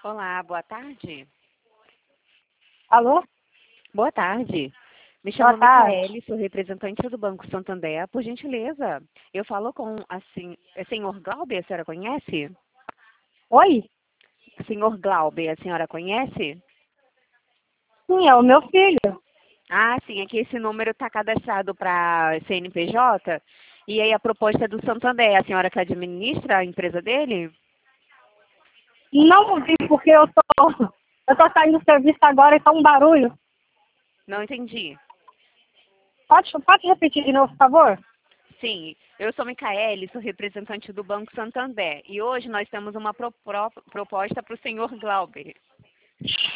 Olá, boa tarde. Alô? Boa tarde. Me Boa chamo tarde. Micaele, sou representante do Banco Santander. Por gentileza, eu falo com o senhor Glauber, a senhora conhece? Oi? Senhor Glauber, a senhora conhece? Sim, é o meu filho. Ah, sim, aqui esse número está cadastrado para CNPJ. E aí a proposta é do Santander, a senhora que administra a empresa dele? Não ouvi porque eu tô saindo do serviço agora e tá um barulho. Não entendi. Pode repetir de novo, por favor? Sim, eu sou Micaele, sou representante do Banco Santander. E hoje nós temos uma proposta para o senhor Glauber.